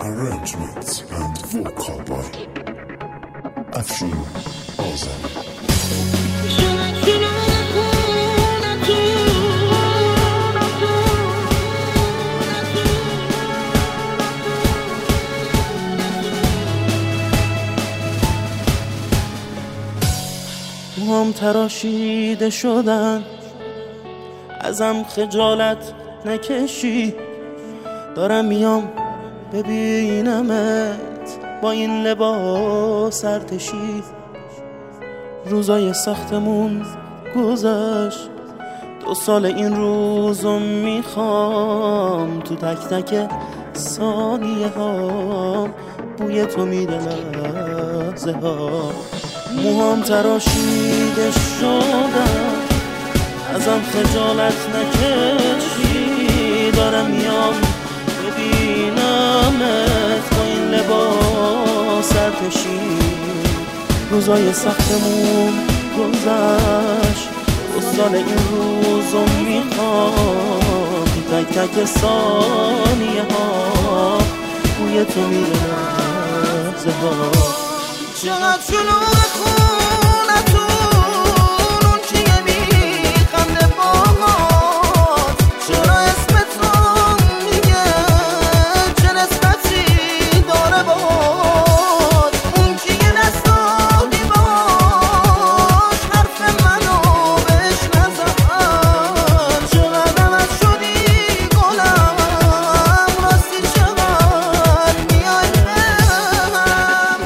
Arrangements and vocal by Afshin Ozan. موهام تراشیده شدن، ازم خجالت نکشی، دارم میام ببینمت با این لباس ارتشی. روزای سختمون گذشت، 2 سال این روزو میخوام، تو تک تک ثانیه ها بوی تو میده لحظه ها. موهام تراشیده شدن، ازم خجالت نکشی، دارم میام ببینمت با این لباس ارتشی. روزای سختمون گذشت، 2 سال این روزو میخوام، تک تک ثانیه ها بوی تو میره لحظه ها. چقدر شلوغ خونتون، اون کیه میخنده باهات، چرا اسمت رو میگه، چه نسبتی داره باهات، اون کیه دست دادی باش، حرف منو بهش نزن، چقدر عوض شدی گلم، راستی چقدر میای بهم.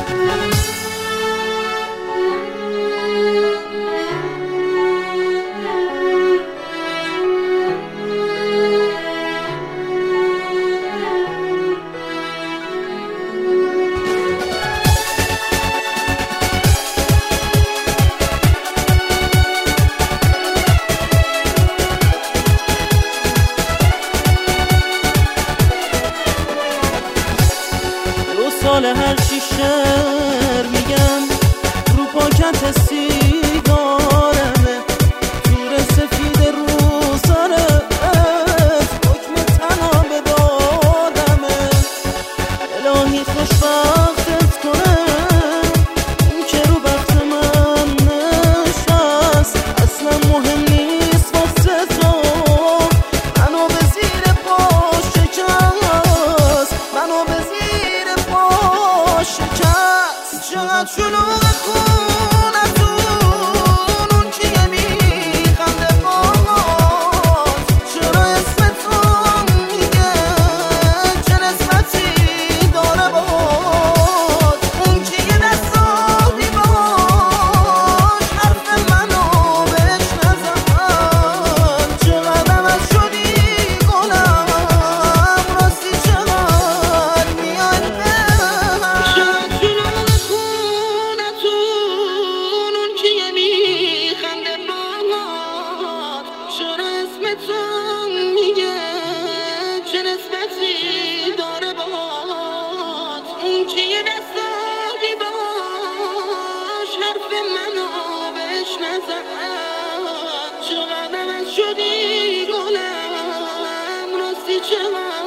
سال هر شیشر میگم رو پاکت سیگارمه، تور سفید رو سرت حکم تنها به دادمه. الهی خوشبختت کنه اون که رو بخت من نشست، اصلا مهم نیست واسه تو منو به زیر پاش شکست، منو به زیر شکست. چقدر شلوغ خونتون، اون کیه میخنده باهات، چرا اسمت رو میگه، چه نسبتی داره باهات، اون کیه دست دادی باش، حرف منو بهش نزن، چقدر عوض شدی گلم، راستی چقدر میای بهم. چرا اسمت رو میگه، چه نسبتی داره باهات، اون که یه دست دادی باش، حرف منو بهش نزن، چقدر عوض شدی گلم، راستی چقدر